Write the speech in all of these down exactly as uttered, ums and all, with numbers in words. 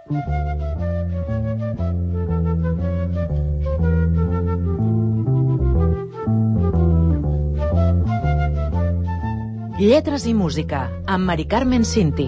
Lletres i música, amb Mari Carmen Cinti.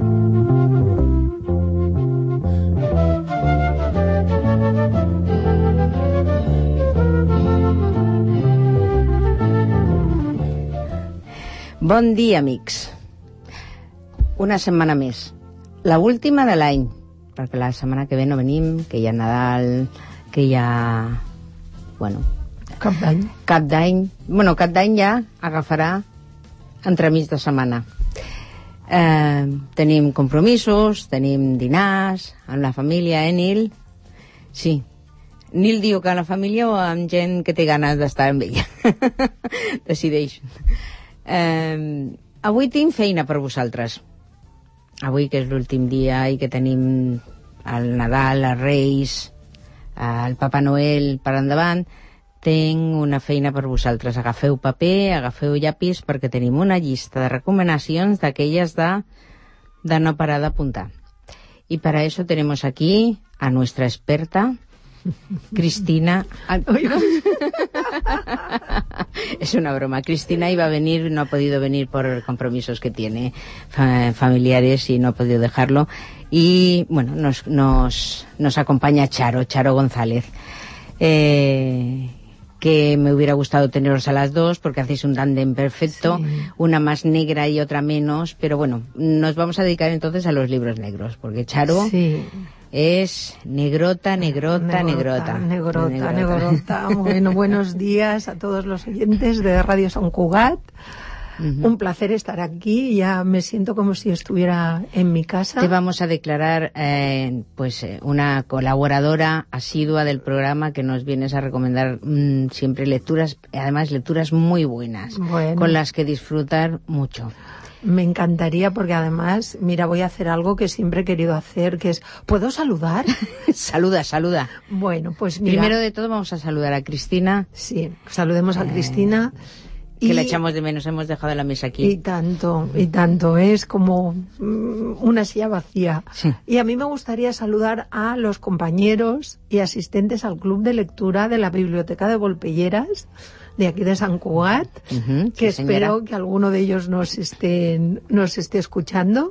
Bon dia, amics. Una setmana més. La última de l'any, perquè la setmana que ve no venim, que hi ha Nadal, que hi ha... Bueno... Cap d'any. Cap d'any. Bueno, cap d'any ja agafarà entremig de setmana. Eh, tenim compromisos, tenim dinars amb la família, eh, Nil? Sí. Nil diu que amb la família o amb gent que té ganes d'estar amb ella. Decideix. Eh, avui tinc feina per vosaltres. Avui, que és l'últim dia i que tenim el Nadal, els Reis, el Papa Noel per endavant, tinc una feina per vosaltres. Agafeu paper, agafeu llapis, perquè tenim una llista de recomanacions d'aquelles de, de no parar d'apuntar. Y para eso tenemos aquí a nuestra experta, Cristina. Es una broma. Cristina iba a venir, no ha podido venir por compromisos que tiene fa familiares y no ha podido dejarlo. Y bueno, nos, nos, nos acompaña Charo, Charo González. Eh, que me hubiera gustado teneros a las dos porque hacéis un tándem perfecto, sí. Una más negra y otra menos, pero bueno, nos vamos a dedicar entonces a los libros negros, porque Charo sí. es negrota, negrota, negrota. Negrota, negrota, negrota. Bueno, buenos días a todos los oyentes de Radio Sant Cugat. Uh-huh. Un placer estar aquí, ya me siento como si estuviera en mi casa. Te vamos a declarar eh, pues una colaboradora asidua del programa, que nos vienes a recomendar mmm, siempre lecturas, además lecturas muy buenas, bueno, con las que disfrutar mucho. Me encantaría, porque además, mira, voy a hacer algo que siempre he querido hacer, que es, ¿puedo saludar? Saluda, saluda. Bueno, pues mira. Primero de todo vamos a saludar a Cristina. Sí, saludemos a eh... Cristina. Que y, la echamos de menos, hemos dejado la mesa aquí. Y tanto, y tanto, es como una silla vacía. Sí. Y a mí me gustaría saludar a los compañeros y asistentes al club de lectura de la Biblioteca de Volpelleras, de aquí de Sant Cugat, uh-huh, que sí, espero señora. Que alguno de ellos nos esté, nos esté escuchando.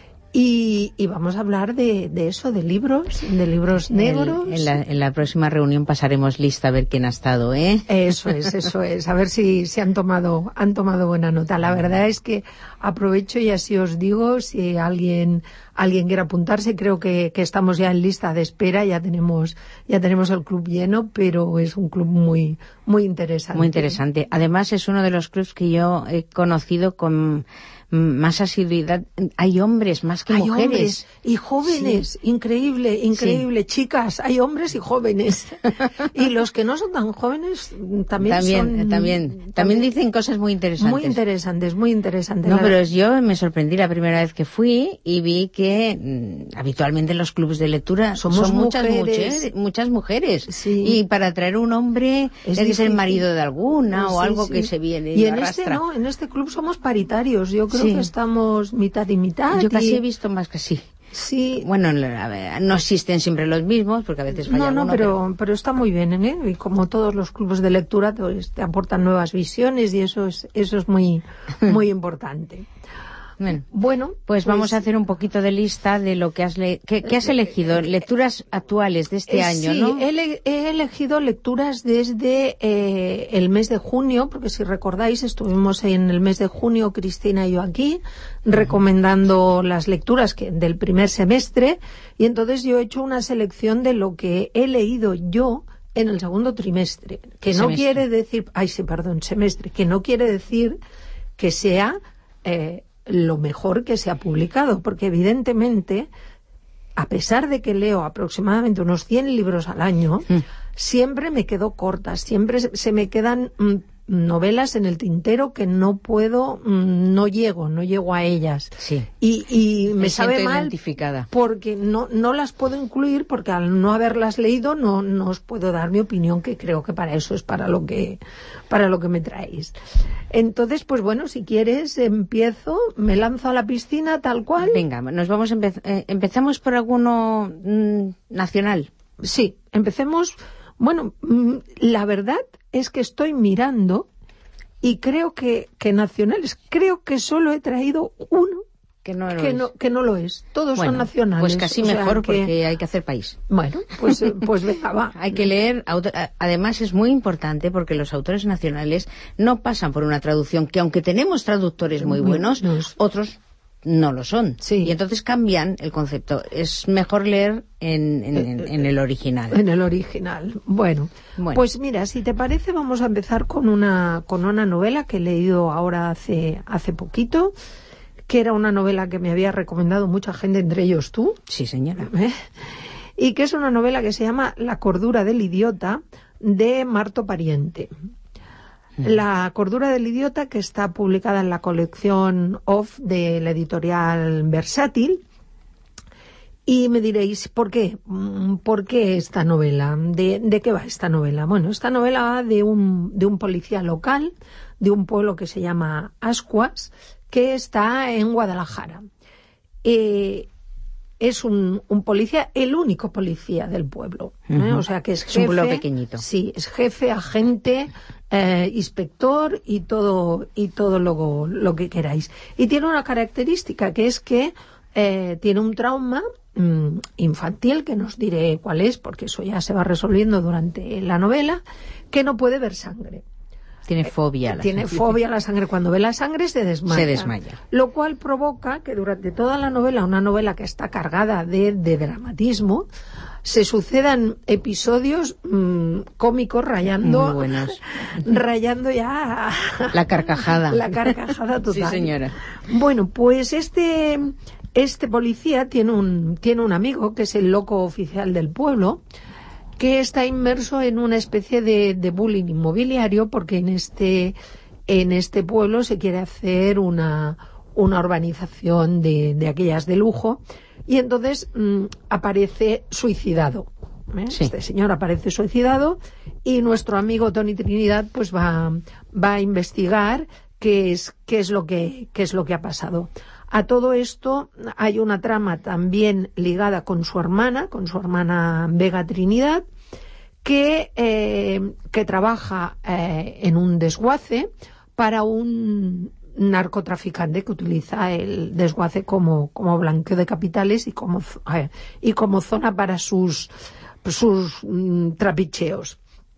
Y, y vamos a hablar de, de eso, de libros, de libros negros. El, en, la, en la próxima reunión pasaremos lista a ver quién ha estado, ¿eh? Eso es, eso es. A ver si, si han tomado, han tomado buena nota. La verdad es que aprovecho y así os digo, si alguien, alguien quiere apuntarse, creo que, que estamos ya en lista de espera, ya tenemos, ya tenemos el club lleno, pero es un club muy, muy interesante. Muy interesante. Además es uno de los clubs que yo he conocido con más asiduidad. Hay hombres más que hay mujeres. Hombres y jóvenes, sí. Increíble, increíble. Sí. Chicas, hay hombres y jóvenes. Y los que no son tan jóvenes también, también son... También, también, también dicen cosas muy interesantes. Muy interesantes, muy interesantes. No, pero yo me sorprendí la primera vez que fui y vi que mmm, habitualmente en los clubes de lectura somos son muchas mujeres. mujeres, muchas mujeres. Sí. Y para traer un hombre es tiene que ser el marido de alguna o sí, algo sí. que se viene y, y en arrastra. este no, en este club somos paritarios. Yo creo sí. que estamos mitad y mitad. Yo casi y... he visto más que sí. Sí. Bueno, a ver, no existen siempre los mismos, porque a veces falla No, no, alguno, pero, pero... pero está muy bien, ¿eh? Y como todos los clubes de lectura, pues, te aportan nuevas visiones y eso es, eso es muy, muy importante. Bueno, bueno pues, pues vamos a hacer un poquito de lista de lo que has, le que, que has elegido, lecturas actuales de este eh, año, sí, ¿no? Sí, he, he elegido lecturas desde eh, el mes de junio, porque si recordáis estuvimos en el mes de junio, Cristina y yo aquí, uh-huh. recomendando las lecturas que, del primer semestre, y entonces yo he hecho una selección de lo que he leído yo en el segundo trimestre, que no semestre. quiere decir, ay sí, perdón, semestre, que no quiere decir que sea... Eh, lo mejor que se ha publicado, porque evidentemente, a pesar de que leo aproximadamente unos cien libros al año, mm. siempre me quedo corta, siempre se me quedan mm, novelas en el tintero que no puedo, no llego, no llego a ellas. Sí. Y, y me, me sabe mal identificada. porque no, no las puedo incluir, porque al no haberlas leído no, no os puedo dar mi opinión, que creo que para eso es para lo que, para lo que me traéis. Entonces, pues bueno, si quieres, empiezo, me lanzo a la piscina tal cual. Venga, nos vamos a empe- eh, empezamos por alguno mm, nacional. Sí, empecemos. Bueno, mm, la verdad es que estoy mirando y creo que, que nacionales, creo que solo he traído uno que no lo que es. no, que no lo es. Todos Bueno, son nacionales. Pues casi o sea mejor, que- porque hay que hacer país. Bueno, pues, eh, pues venga, va. Hay que leer, auto- a- además es muy importante porque los autores nacionales no pasan por una traducción, que aunque tenemos traductores muy Muy buenos, buenos. otros no lo son. Sí. Y entonces cambian el concepto. Es mejor leer en, en- en- en el original. En el original. Bueno, Bueno. pues mira, si te parece, vamos a empezar con una, con una novela que he leído ahora hace, hace poquito, que era una novela que me había recomendado mucha gente, entre ellos tú. Sí, señora. ¿eh? Y que es una novela que se llama La cordura del idiota, de Marto Pariente. La cordura del idiota, que está publicada en la colección Off de la editorial Versátil. Y me diréis, ¿por qué? Mm, ¿Por qué esta novela? ¿De, de qué va esta novela? Bueno, esta novela va de un, de un policía local, de un pueblo que se llama Ascuas, que está en Guadalajara. Eh, es un, un policía, el único policía del pueblo. ¿eh? Ujú. O sea que es Es jefe. un pueblo pequeñito. Sí, es jefe, agente, eh, inspector y todo, y todo lo, lo que queráis. Y tiene una característica, que es que eh, tiene un trauma mm, infantil, que no os diré cuál es, porque eso ya se va resolviendo durante la novela, que no puede ver sangre. Tiene fobia. a la Tiene sangre. fobia a la sangre. Cuando ve la sangre se desmaya. Se desmaya. Lo cual provoca que durante toda la novela, una novela que está cargada de, de dramatismo, se sucedan episodios mmm, cómicos rayando, Muy buenos. rayando ya La carcajada. la carcajada total. Sí, señora. Bueno, pues este, este policía tiene un, tiene un amigo que es el loco oficial del pueblo, que está inmerso en una especie de, de bullying inmobiliario, porque en este, en este pueblo se quiere hacer una, una urbanización de, de aquellas de lujo, y entonces mmm, aparece suicidado. ¿eh? Sí. Este señor aparece suicidado, y nuestro amigo Tony Trinidad pues va, va a investigar qué es, qué es lo que, qué es lo que ha pasado. A todo esto hay una trama también ligada con su hermana, con su hermana Vega Trinidad, que, eh, que trabaja eh, en un desguace para un narcotraficante que utiliza el desguace como, como blanqueo de capitales y como, eh, y como zona para sus, sus mm, trapicheos.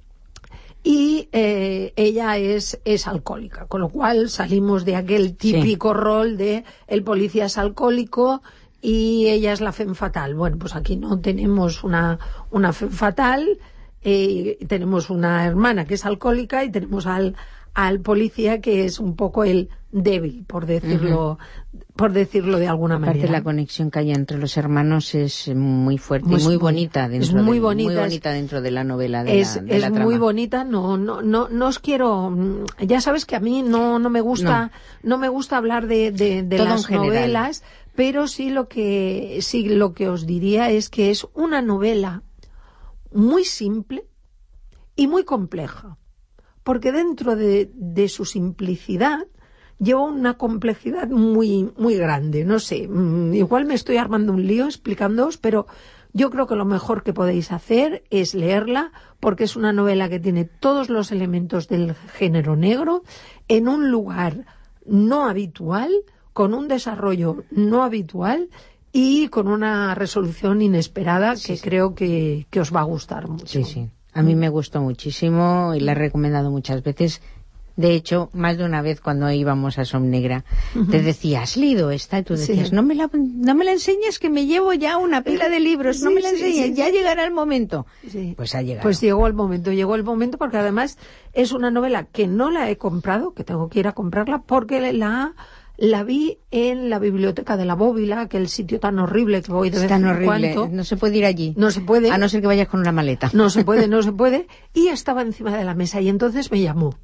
Y eh, ella es, es alcohólica, con lo cual salimos de aquel típico sí. rol de el policía es alcohólico y ella es la femme fatal. Bueno, pues aquí no tenemos una, una femme fatal, eh, tenemos una hermana que es alcohólica y tenemos al, al policía que es un poco el débil, por decirlo, uh-huh. por decirlo de alguna Aparte, manera. La conexión que hay entre los hermanos es muy fuerte pues y muy muy, bonita dentro es muy de, bonita, muy bonita es, dentro de la novela de es, la, de es la trama. muy bonita. No, no, no, no os quiero. Ya sabes que a mí no, no me gusta, no, no me gusta hablar de, de, de las novelas, pero sí lo que, sí lo que os diría es que es una novela muy simple y muy compleja, porque dentro de, de su simplicidad lleva una complejidad muy, muy grande. No sé, igual me estoy armando un lío explicándoos, pero yo creo que lo mejor que podéis hacer es leerla, porque es una novela que tiene todos los elementos del género negro en un lugar no habitual, con un desarrollo no habitual y con una resolución inesperada sí, que sí. creo que, que os va a gustar mucho. Sí, sí. A mí me gustó muchísimo y la he recomendado muchas veces. De hecho, más de una vez cuando íbamos a Som Negra, uh-huh. te decía, ¿has leído esta? Y tú decías, sí. no, me la, no me la enseñes, que me llevo ya una pila de libros, no sí, me la enseñes, sí, sí, ya sí. llegará el momento. Sí. Pues ha llegado. Pues llegó el momento, llegó el momento, porque además es una novela que no la he comprado, que tengo que ir a comprarla, porque la... La vi en la biblioteca de la Bóvila, aquel sitio tan horrible que voy de vez en cuando. Tan horrible, no se puede ir allí. No se puede. A no ser que vayas con una maleta. No se puede, no se puede. Y estaba encima de la mesa y entonces me llamó.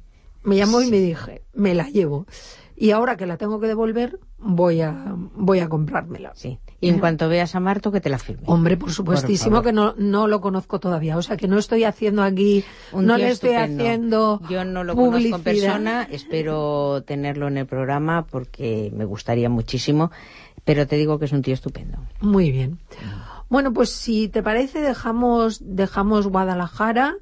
Me llamó Sí. y me dije, me la llevo. Y ahora que la tengo que devolver, voy a, voy a comprármela. Sí. Y en cuanto veas a Marto, que te la firme. Hombre, por supuestísimo Por que no, no lo conozco todavía. O sea, que no estoy haciendo aquí, Un no tío le estoy estupendo. haciendo Yo no lo publicidad. conozco en persona, espero tenerlo en el programa porque me gustaría muchísimo, pero te digo que es un tío estupendo. Muy bien. Bueno, pues si te parece, dejamos, dejamos Guadalajara,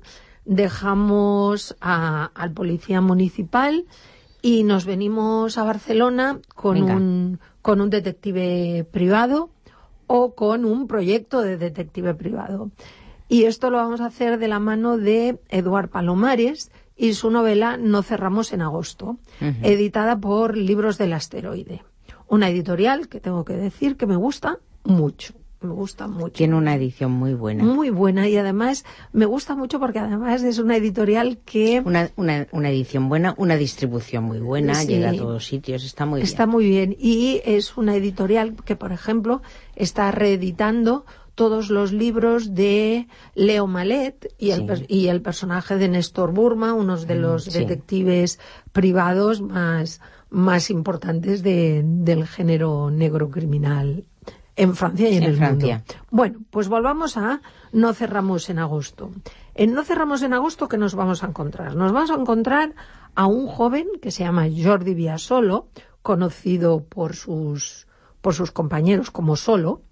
dejamos a- al policía municipal y nos venimos a Barcelona con Venga. un, con un detective privado o con un proyecto de detective privado. Y esto lo vamos a hacer de la mano de Eduard Palomares y su novela No cerramos en agosto, Ujú. editada por Libros del Asteroide. Una editorial que tengo que decir que me gusta mucho. Me gusta mucho. Tiene una edición muy buena. Muy buena y además me gusta mucho porque además es una editorial que Una, una, una edición buena, una distribución muy buena, Sí. llega a todos sitios, está muy está bien. muy bien y es una editorial que, por ejemplo, está reeditando todos los libros de Leo Malet y el, Sí. per- y el personaje de Néstor Burma, uno de los sí. detectives privados más, más importantes de- del género negro criminal en Francia y en, En el Francia. mundo. Bueno, pues volvamos a No cerramos en agosto. En No cerramos en agosto, ¿qué nos vamos a encontrar? Nos vamos a encontrar a un joven que se llama Jordi Biasolo, conocido por sus, por sus compañeros como Solo,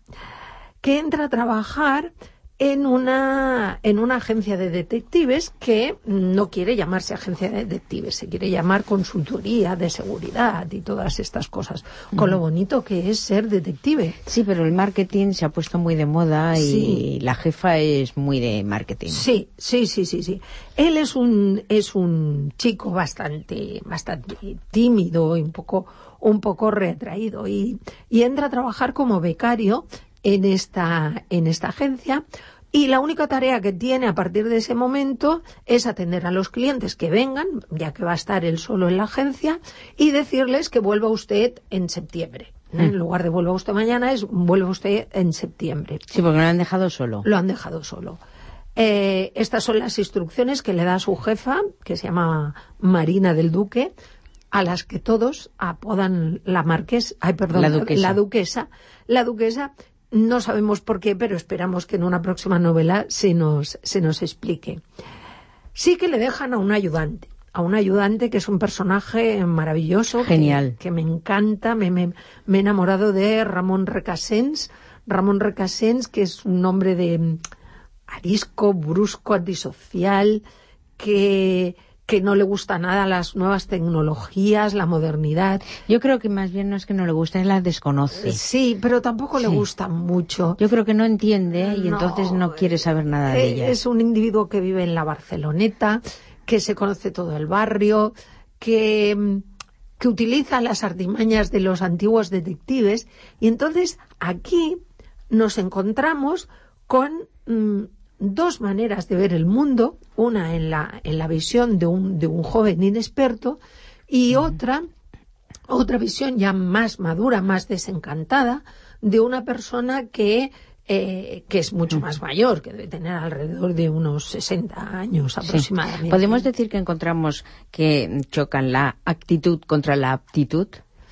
que entra a trabajar en una, en una agencia de detectives que no quiere llamarse agencia de detectives, se quiere llamar consultoría de seguridad y todas estas cosas, con lo bonito que es ser detective. Sí, pero el marketing se ha puesto muy de moda y Sí. la jefa es muy de marketing. Sí, sí, sí, sí, sí. Él es un, es un chico bastante, bastante tímido y un poco, un poco retraído y, y entra a trabajar como becario en esta, en esta agencia y la única tarea que tiene a partir de ese momento es atender a los clientes que vengan, ya que va a estar él solo en la agencia, y decirles que vuelva usted en septiembre. Mm. En lugar de vuelva usted mañana, es vuelva usted en septiembre. Sí, porque lo han dejado solo. Lo han dejado solo. Eh, estas son las instrucciones que le da su jefa, que se llama Marina del Duque, a las que todos apodan la marquesa, ay, perdón, La duquesa. la duquesa. La duquesa, no sabemos por qué, pero esperamos que en una próxima novela se nos, se nos explique. Sí que le dejan a un ayudante, a un ayudante que es un personaje maravilloso. Genial. Que, que me encanta, me, me, me he enamorado de Ramón Recasens. Ramón Recasens, que es un hombre de mm, arisco, brusco, antisocial, que, que no le gusta nada las nuevas tecnologías, la modernidad. Yo creo que más bien no es que no le guste, es la desconoce. Sí, pero tampoco le Sí. gusta mucho. Yo creo que no entiende y No, entonces no quiere saber nada de Eh, ella. Es un individuo que vive en la Barceloneta, que se conoce todo el barrio, que, mm, que utiliza las artimañas de los antiguos detectives. Y entonces aquí nos encontramos con mm, dos maneras de ver el mundo, una en la, en la visión de un, de un joven inexperto y otra, otra visión ya más madura, más desencantada, de una persona que eh, que es mucho más mayor, que debe tener alrededor de unos sesenta años Sí. aproximadamente. ¿Podemos decir que encontramos que chocan la actitud contra la aptitud?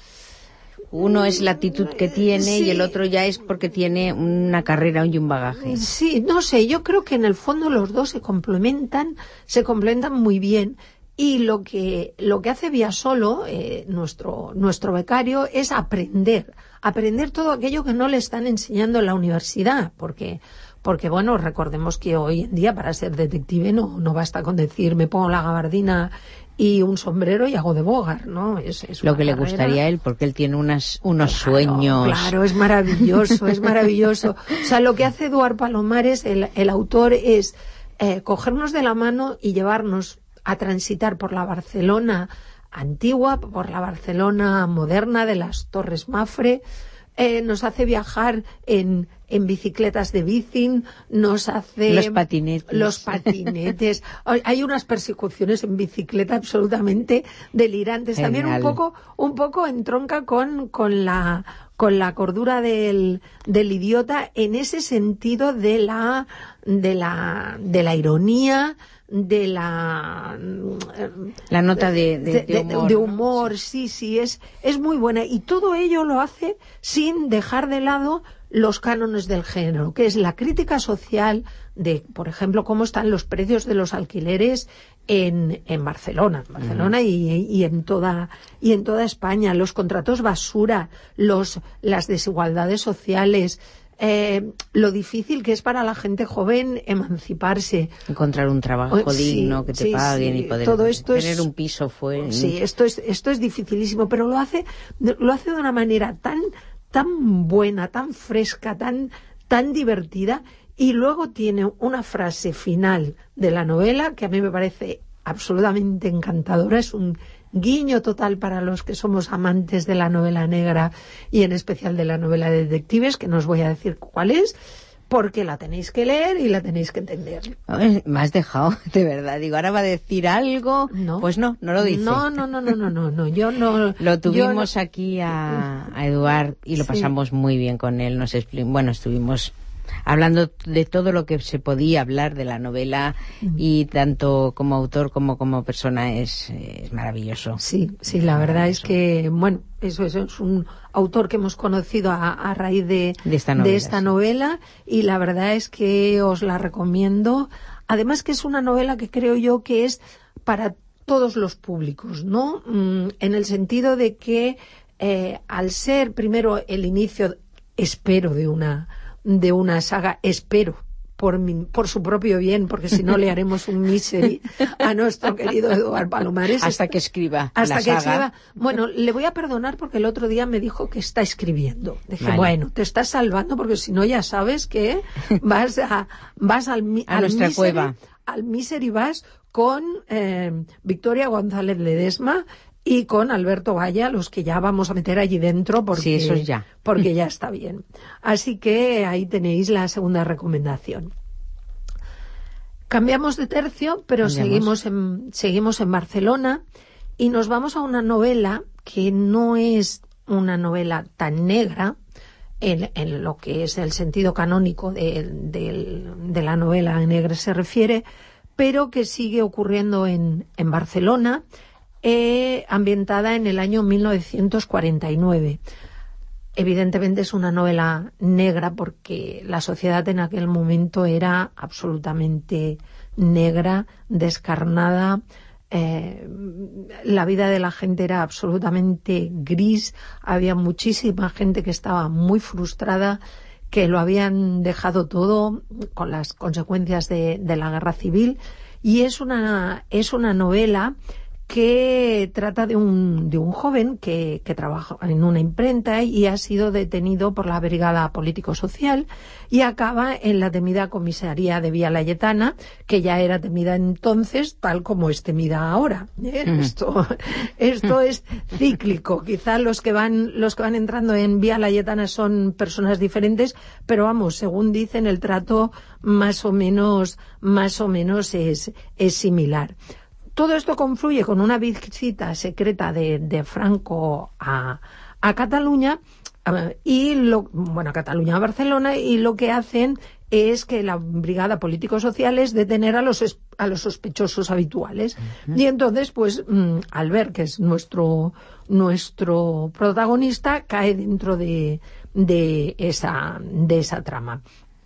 Uno es la actitud que tiene Sí. y el otro ya es porque tiene una carrera y un bagaje. Sí, no sé, yo creo que en el fondo los dos se complementan, se complementan muy bien. Y lo que, lo que hace Biasolo, eh, nuestro, nuestro becario, es aprender, aprender todo aquello que no le están enseñando en la universidad, porque, porque bueno, recordemos que hoy en día para ser detective no, no basta con decir me pongo la gabardina y un sombrero y hago de Bogart, ¿no? Es, es Lo una que le carrera- gustaría a él, porque él tiene unas, unos Claro, sueños. Claro, es maravilloso, es maravilloso. O sea, lo que hace Eduard Palomares, el, el autor, es eh, cogernos de la mano y llevarnos a transitar por la Barcelona antigua, por la Barcelona moderna de las Torres Mafre. Eh, nos hace viajar en, en bicicletas de bicing, nos hace... Los patinetes. Los patinetes. Hay hay unas persecuciones en bicicleta absolutamente delirantes. También un Genial. poco, un poco entronca con, con la, con la cordura del, del idiota en ese sentido de la, de la, de la ironía, de la la nota de, de, de, de humor, de ¿no? humor sí, sí, es, es muy buena. Y todo ello lo hace sin dejar de lado los cánones del género, que es la crítica social de, por ejemplo, cómo están los precios de los alquileres en, en Barcelona, en Barcelona uh-huh. y, y en toda y en toda España, los contratos basura, los las desigualdades sociales, eh, lo difícil que es para la gente joven emanciparse, encontrar un trabajo oh, digno, sí, que te sí, paguen sí. y poder Todo esto tener es, un piso fuera. Sí, esto es esto es dificilísimo, pero lo hace lo hace de una manera tan tan buena, tan fresca, tan tan divertida. Y luego tiene una frase final de la novela que a mí me parece absolutamente encantadora. Es un guiño total para los que somos amantes de la novela negra y en especial de la novela de detectives, que no os voy a decir cuál es, porque la tenéis que leer y la tenéis que entender. Ay, me has dejado, de verdad. Digo, ahora va a decir algo. No. Pues no, no lo dice. No, no, no, no, no, no, no. Yo no. Lo tuvimos yo no... aquí a, a Eduard y lo sí. pasamos muy bien con él. Nos expli... Bueno, estuvimos hablando de todo lo que se podía hablar de la novela mm. y tanto como autor como como persona es, es maravilloso. Sí, sí, la verdad es que, bueno, eso, eso es un autor que hemos conocido a, a raíz de, de esta novela, de esta sí. novela y la verdad es que os la recomiendo. Además que es una novela que creo yo que es para todos los públicos, ¿no? Mm, en el sentido de que eh, al ser primero el inicio, espero, de una de una saga, espero, por mi, por su propio bien, porque si no le haremos un misery a nuestro querido Eduard Palomares. Hasta que escriba Hasta la que saga. escriba. Bueno, le voy a perdonar porque el otro día me dijo que está escribiendo. Dije, vale. bueno, te estás salvando porque si no ya sabes que vas a vas al, a al nuestra misery, cueva. Al misery vas con eh, Victoria González Ledesma y con Alberto Valla, los que ya vamos a meter allí dentro porque, sí, eso es ya. porque ya está bien. Así que ahí tenéis la segunda recomendación. Cambiamos de tercio, pero seguimos en, seguimos en Barcelona y nos vamos a una novela que no es una novela tan negra en, en lo que es el sentido canónico de, de, de la novela negra se refiere, pero que sigue ocurriendo en, en Barcelona, Eh, ambientada en el año mil novecientos cuarenta y nueve. Evidentemente es una novela negra porque la sociedad en aquel momento era absolutamente negra, descarnada, eh, la vida de la gente era absolutamente gris, había muchísima gente que estaba muy frustrada, que lo habían dejado todo con las consecuencias de, de la guerra civil, y es una, es una novela que trata de un, de un joven que, que trabaja en una imprenta y ha sido detenido por la Brigada Político-Social y acaba en la temida comisaría de Vía Layetana, que ya era temida entonces, tal como es temida ahora. ¿Eh? Mm. Esto, esto es cíclico. Quizá los que van, los que van entrando en Vía Layetana son personas diferentes, pero vamos, según dicen, el trato más o menos, más o menos es, es similar. Todo esto confluye con una visita secreta de, de Franco a, a Cataluña, y lo, bueno, a Cataluña, a Barcelona, y lo que hacen es que la Brigada Político-Social es detener a los, a los sospechosos habituales. Uh-huh. Y entonces, pues, mmm, Albert, que es nuestro, nuestro protagonista, cae dentro de, de esa, de esa trama.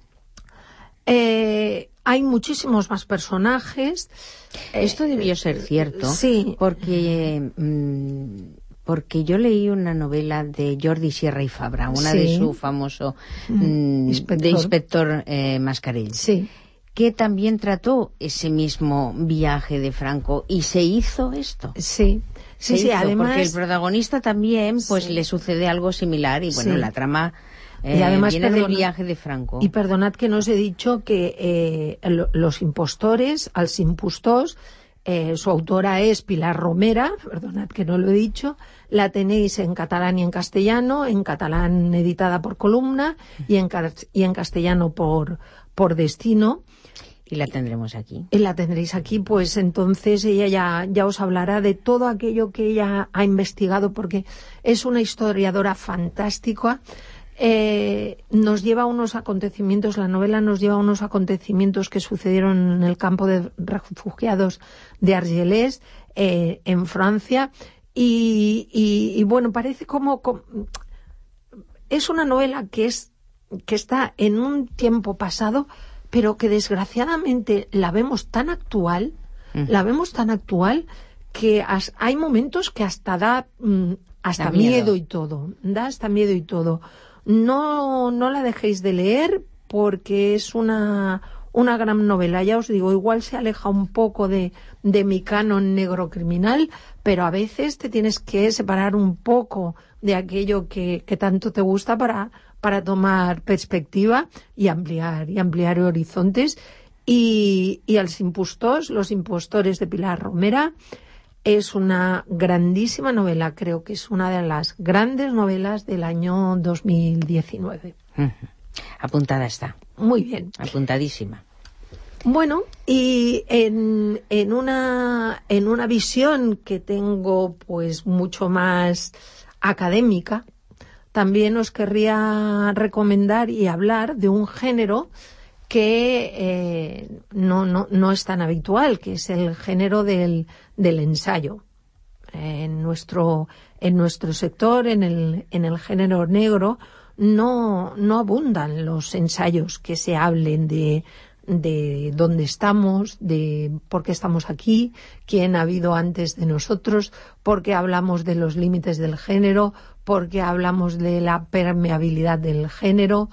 Eh, hay muchísimos más personajes. Esto debió ser cierto, sí, porque mmm, porque yo leí una novela de Jordi Sierra y Fabra, una sí. de su famoso mmm, inspector. de inspector eh, Mascarell, sí. que también trató ese mismo viaje de Franco y se hizo esto. Sí, sí, sí. Hizo, además, porque el protagonista también, pues, sí. le sucede algo similar y bueno, sí. la trama. Eh, y además viene perdonad, del viaje de Franco. Y perdonad que no os he dicho que eh, lo, los impostores, als impostors, eh, su autora es Pilar Romera, perdonad que no lo he dicho, la tenéis en catalán y en castellano, en catalán editada por Columna y en, y en castellano por, por Destino. Y la tendremos aquí. Y la tendréis aquí, pues entonces ella ya, ya os hablará de todo aquello que ella ha investigado, porque es una historiadora fantástica. eh, nos lleva a unos acontecimientos, la novela nos lleva a unos acontecimientos que sucedieron en el campo de refugiados de Argelès, eh, en Francia, y, y, y bueno, parece como, como... Es una novela que, es, que está en un tiempo pasado, pero que desgraciadamente la vemos tan actual, mm. la vemos tan actual, que as, hay momentos que hasta da mm, hasta da miedo. miedo y todo, da hasta miedo y todo. No, no la dejéis de leer porque es una, una gran novela. Ya os digo, igual se aleja un poco de, de mi canon negro criminal, pero a veces te tienes que separar un poco de aquello que, que tanto te gusta para, para tomar perspectiva y ampliar, y ampliar horizontes. Y, y Els impostors, Los impostores de Pilar Romera, es una grandísima novela, creo que es una de las grandes novelas del año dos mil diecinueve. Uh-huh. Apuntada está. Muy bien. Apuntadísima. Bueno, y en, en una en una visión que tengo pues mucho más académica, también os querría recomendar y hablar de un género que eh, no, no, no es tan habitual, que es el género del, del ensayo. Eh, en nuestro, en nuestro sector, en el, en el género negro, no, no abundan los ensayos que se hablen de, de dónde estamos, de por qué estamos aquí, quién ha habido antes de nosotros, por qué hablamos de los límites del género, por qué hablamos de la permeabilidad del género.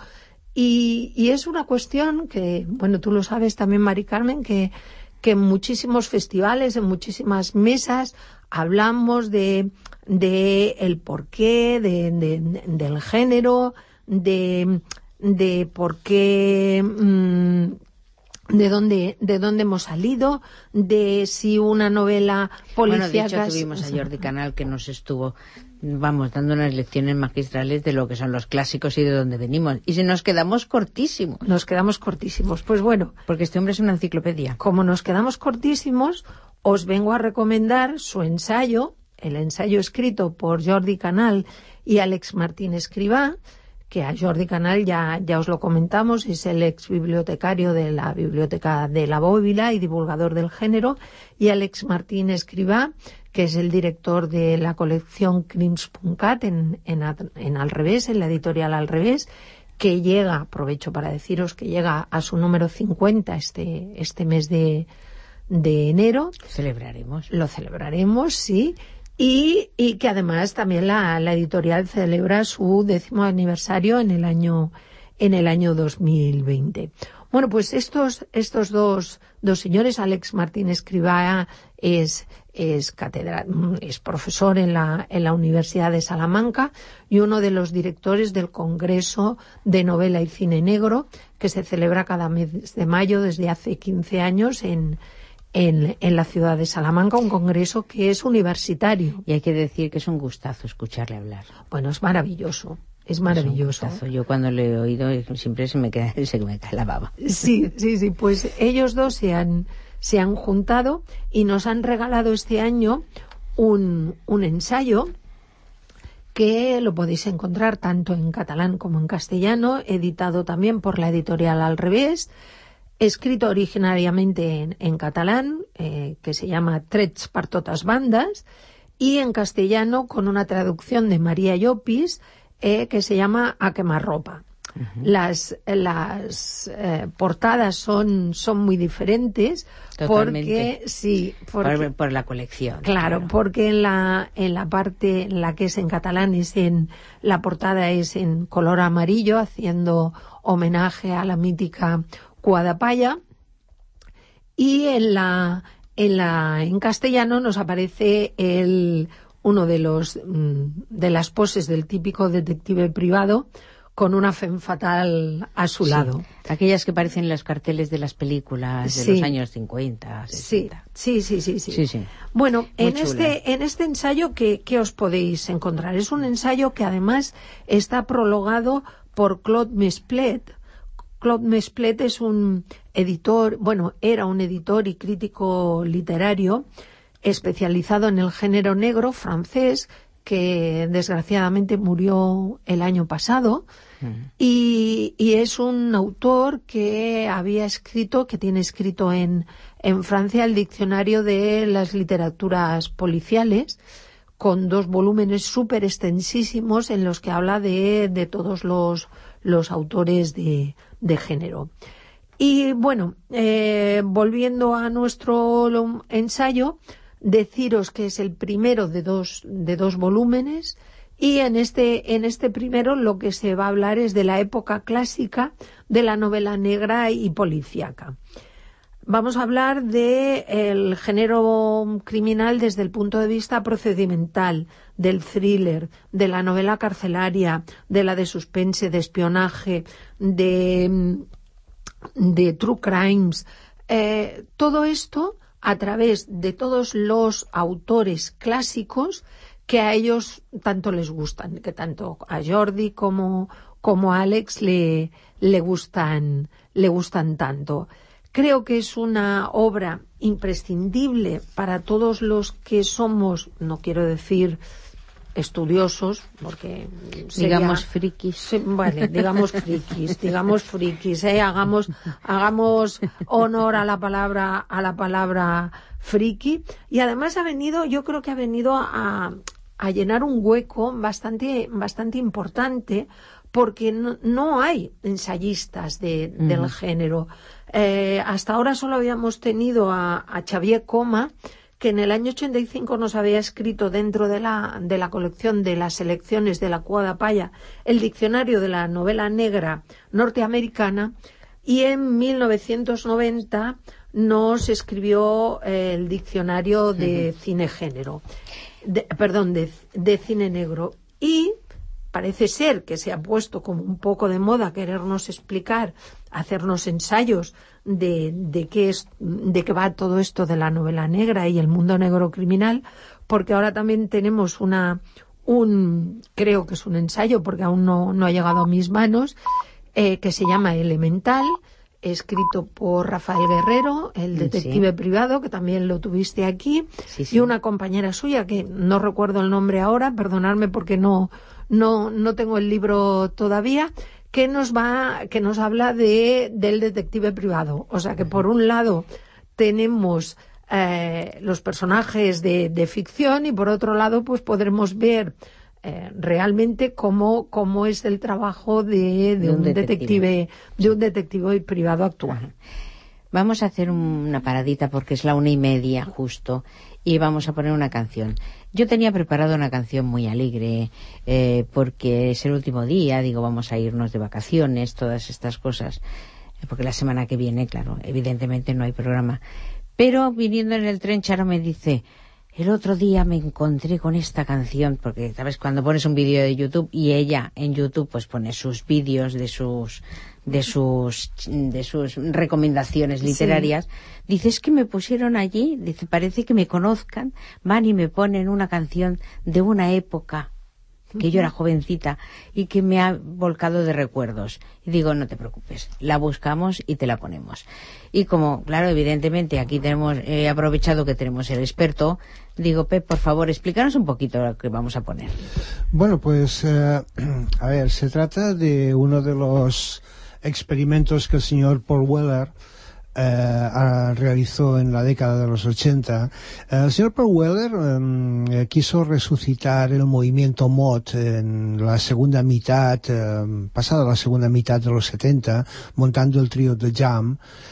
Y, y es una cuestión que, bueno, tú lo sabes también, Mari Carmen, que, que en muchísimos festivales, en muchísimas mesas, hablamos de, de el porqué, de, de, del género, de, de por qué, mmm, de dónde, de dónde hemos salido, de si una novela policíaca... Bueno, de hecho tuvimos a Jordi Canal que nos estuvo, vamos, dando unas lecciones magistrales de lo que son los clásicos y de dónde venimos. Y si nos quedamos cortísimos. Nos quedamos cortísimos. Pues bueno. Porque este hombre es una enciclopedia. Como nos quedamos cortísimos, os vengo a recomendar su ensayo, el ensayo escrito por Jordi Canal y Àlex Martín Escrivá, que a Jordi Canal ya, ya os lo comentamos, es el ex bibliotecario de la Biblioteca de la Bóbila y divulgador del género, y Àlex Martín Escrivá, que es el director de la colección Crims.cat en, en, en Al Revés, en la editorial Al Revés, que llega, aprovecho para deciros que llega a su número cincuenta este, este mes de, de enero. Celebraremos. Lo celebraremos, sí. Y, y que además también la, la editorial celebra su décimo aniversario en el año, en el año dos mil veinte. Bueno, pues estos, estos dos, dos señores, Àlex Martín Escrivá es, es catedra, es profesor en la, en la Universidad de Salamanca y uno de los directores del Congreso de Novela y Cine Negro, que se celebra cada mes de mayo desde hace quince años en, En, en la ciudad de Salamanca, un congreso que es universitario. Y hay que decir que es un gustazo escucharle hablar. Bueno, es maravilloso, es maravilloso. Es un gustazo. Yo cuando le he oído siempre se me queda, se me cae la baba. Sí, sí, sí, pues ellos dos se han, se han juntado y nos han regalado este año un, un ensayo que lo podéis encontrar tanto en catalán como en castellano, editado también por la editorial Al Revés, escrito originariamente en, en catalán, eh, que se llama Trets per totes bandes, y en castellano con una traducción de María Llopis, eh, que se llama A quemarropa. Uh-huh. Las, las eh, portadas son, son muy diferentes. Totalmente. Porque, sí, porque, por, por la colección. Claro, claro, porque en la, en la parte, en la que es en catalán, es en, la portada es en color amarillo, haciendo homenaje a la mítica Cuadapaya, y en la en la en castellano nos aparece el uno de los de las poses del típico detective privado con una femme fatal a su sí, lado. Aquellas que parecen en los carteles de las películas de sí. los años cincuenta, sesenta. Sí, sí, sí, sí. sí, sí. Bueno, Muy en chula. este en este ensayo que, que os podéis encontrar. Es un ensayo que además está prologado por Claude Mesplet. Claude Mesplet es un editor, bueno, era un editor y crítico literario especializado en el género negro francés, que desgraciadamente murió el año pasado. Uh-huh. y, y es un autor que había escrito, que tiene escrito en, en Francia el diccionario de las literaturas policiales, con dos volúmenes súper extensísimos en los que habla de, de todos los, los autores de, de género. Y bueno, eh, volviendo a nuestro ensayo, deciros que es el primero de dos, de dos volúmenes, y en este, en este primero lo que se va a hablar es de la época clásica de la novela negra y policíaca. Vamos a hablar de el género criminal desde el punto de vista procedimental, del thriller, de la novela carcelaria, de la de suspense, de espionaje, de, de true crimes. Eh, todo esto a través de todos los autores clásicos que a ellos tanto les gustan, que tanto a Jordi como, como a Alex le, le gustan, le gustan tanto. Creo que es una obra imprescindible para todos los que somos, no quiero decir estudiosos, porque sería, digamos frikis. Sí, vale, digamos frikis, digamos frikis, ¿eh? hagamos, hagamos honor a la palabra, a la palabra friki. Y además ha venido, yo creo que ha venido a, a llenar un hueco bastante, bastante importante, porque no, no hay ensayistas de, uh-huh. del género. Eh, hasta ahora solo habíamos tenido a, a Xavier Coma, que en el año ochenta y cinco nos había escrito dentro de la, de la colección de las selecciones de la Cuada Paya el diccionario de la novela negra norteamericana, y en mil novecientos noventa nos escribió eh, el diccionario de uh-huh. cine género, de, perdón, de, de cine negro. Y parece ser que se ha puesto como un poco de moda querernos explicar, hacernos ensayos de, de qué es, de qué va todo esto de la novela negra y el mundo negro criminal, porque ahora también tenemos una, un, creo que es un ensayo, porque aún no, no ha llegado a mis manos, eh, que se llama Elemental, escrito por Rafael Guerrero, el detective sí. privado, que también lo tuviste aquí, sí, sí. y una compañera suya, que no recuerdo el nombre ahora, perdonadme porque no, no, no tengo el libro todavía, que nos va, que nos habla de, del detective privado. O sea que por un lado tenemos eh, los personajes de, de ficción, y por otro lado pues podremos ver Eh, realmente cómo, cómo es el trabajo de, de, de un, un detective, detective de un detective privado actual. Vamos a hacer una paradita porque es la una y media justo, y vamos a poner una canción. Yo tenía preparado una canción muy alegre eh, porque es el último día, digo, vamos a irnos de vacaciones, todas estas cosas, porque la semana que viene, claro, evidentemente no hay programa. Pero viniendo en el tren, Charo me dice: el otro día me encontré con esta canción, porque sabes, cuando pones un vídeo de YouTube, y ella en YouTube pues pone sus vídeos de sus de sus de sus recomendaciones literarias, sí. dice, es que me pusieron allí, dice, parece que me conozcan, van y me ponen una canción de una época que yo era jovencita y que me ha volcado de recuerdos. Y digo, no te preocupes, la buscamos y te la ponemos. Y como, claro, evidentemente aquí tenemos, he eh, aprovechado que tenemos el experto, digo, Pep, por favor, explícanos un poquito lo que vamos a poner. Bueno, pues, eh, a ver, se trata de uno de los experimentos que el señor Paul Weller Uh, realizó en la década de los ochenta. Uh, el señor Paul Weller um, eh, quiso resucitar el movimiento mod en la segunda mitad, uh, pasada la segunda mitad de los setenta, montando el trío The Jam,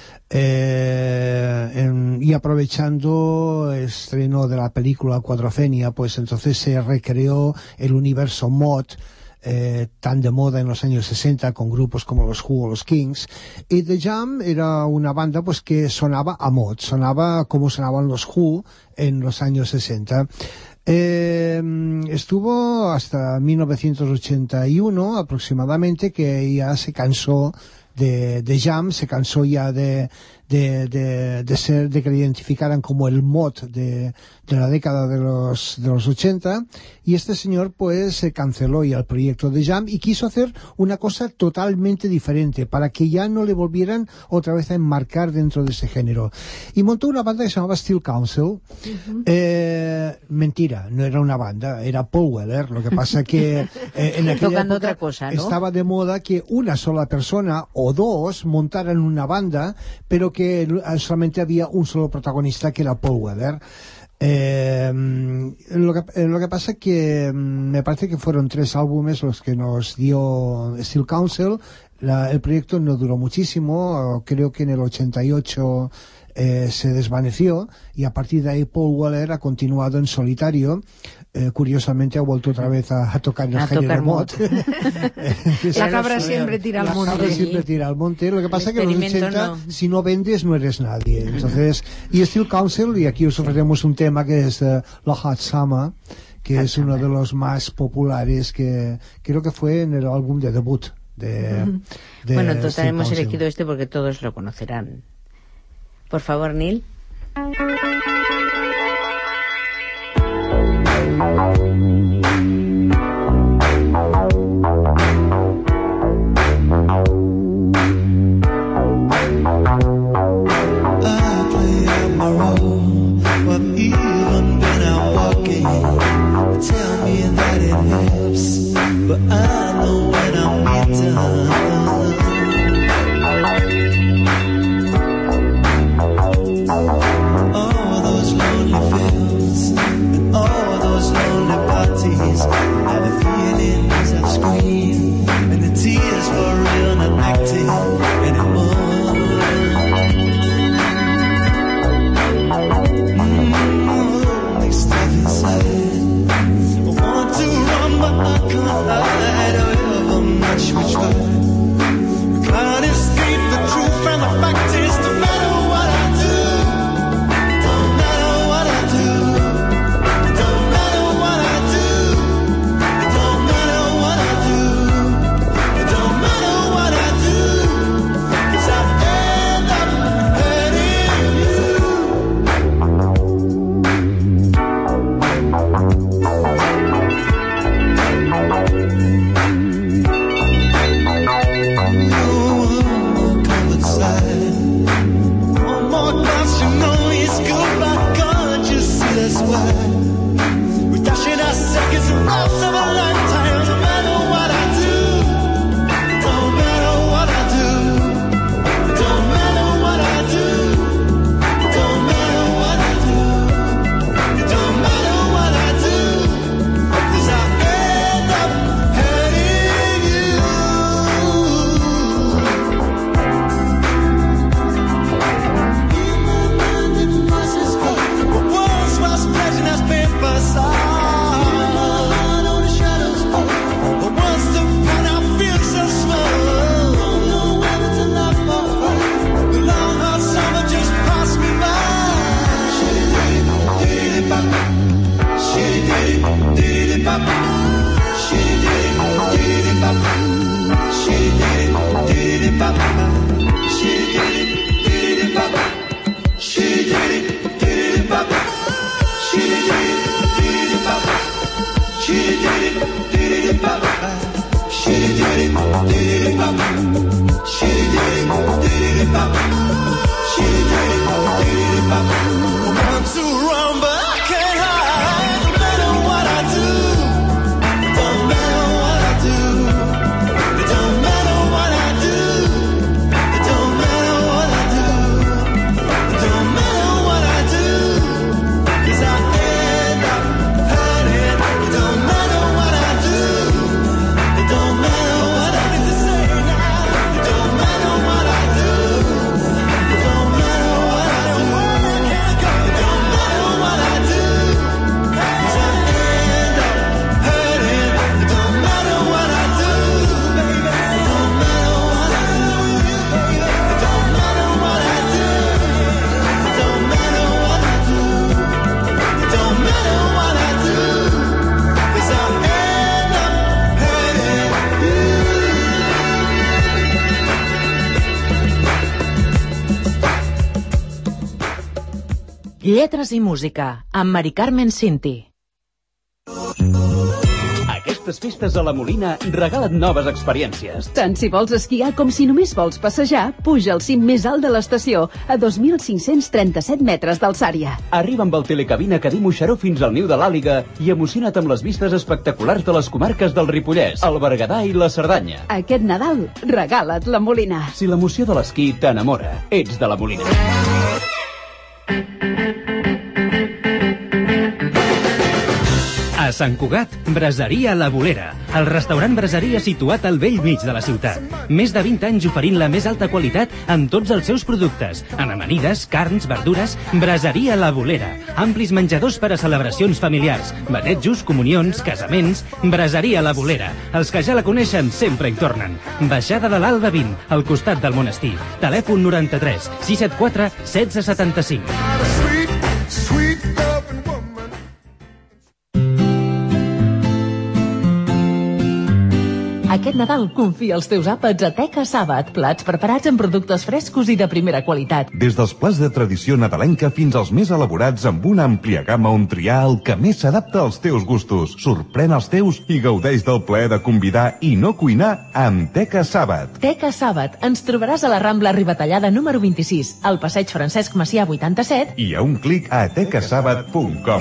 eh, en, y aprovechando el estreno de la película Cuadrofenia, pues entonces se recreó el universo mod Eh, tan de moda en los años sesenta, con grupos como los Who o los Kings. Y The Jam era una banda pues que sonaba a mod, sonaba como sonaban los Who en los años sesenta. Eh, estuvo hasta mil novecientos ochenta y uno aproximadamente, que ya se cansó de, de Jam, se cansó ya de, de, de, de ser, de que le identificaran como el mod de, de la década de los, de los ochenta, y este señor pues se canceló ya el proyecto de Jam y quiso hacer una cosa totalmente diferente para que ya no le volvieran otra vez a enmarcar dentro de ese género. Y montó una banda que se llamaba Steel Council. Uh-huh. eh, mentira, no era una banda, era Paul Weller. Lo que pasa que eh, en aquella Tocando época otra cosa, ¿no? Estaba de moda que una sola persona o dos montaran una banda, pero que solamente había un solo protagonista, que era Paul Weller. Eh, lo, que, lo que pasa es que me parece que fueron tres álbumes los que nos dio Steel Council. La, el proyecto no duró muchísimo, creo que en el ochenta y ocho eh, se desvaneció, y a partir de ahí Paul Weller ha continuado en solitario. Eh, curiosamente ha vuelto otra vez a, a tocar el a género tocar mod. La cabra siempre tira al monte. La cabra siempre tira al monte. Lo que pasa es que en los ochenta, no. si no vendes, no eres nadie. Entonces, y Steel Council, y aquí os ofrecemos un tema que es uh, La Hot Summer, que Hot es uno Summer. de los más populares, que creo que fue en el álbum de debut de, uh-huh. de bueno, total, Steel hemos Council. elegido este porque todos lo conocerán. Por favor, Neil. But I know when I'm done. Oh, Lletres i música, amb Mari Carmen Cinti. Aquestes festes a la Molina regala't noves experiències. Tant si vols esquiar com si només vols passejar, puja al cim més alt de l'estació, a dos mil cinc-cents trenta-set metres d'alçària. Arriba amb el telecabina Cadí Moixeró fins al niu de l'Àliga i emociona't amb les vistes espectaculars de les comarques del Ripollès, el Berguedà i la Cerdanya. Aquest Nadal, regala't la Molina. Si l'emoció de l'esquí t'enamora, ets de la Molina. A Sant Cugat, Braseria La Bolera, el restaurant braseria situat al vell mig de la ciutat. Més de vint anys oferint la més alta qualitat en tots els seus productes. En amanides, carns, verdures, Braseria La Bolera. Amplis menjadors per a celebracions familiars, batejos, comunions, casaments. Braseria La Bolera. Els que ja la coneixen sempre hi tornen. Baixada de l'Alba vint, al costat del monestir. Telèfon noranta-tres sis set quatre setze setanta-cinc. Aquest Nadal confia els teus àpats a Teca Sàbat, plats preparats amb productes frescos i de primera qualitat. Des dels plats de tradició nadalenca fins als més elaborats amb una àmplia gamma on triar el que més s'adapta als teus gustos. Sorprèn els teus i gaudeix del plaer de convidar i no cuinar amb Teca Sàbat. Teca Sàbat. Ens trobaràs a la Rambla Ribatallada número vint-i-sis, al passeig Francesc Macià vuitanta-set i a un clic a teca sàbat punt com.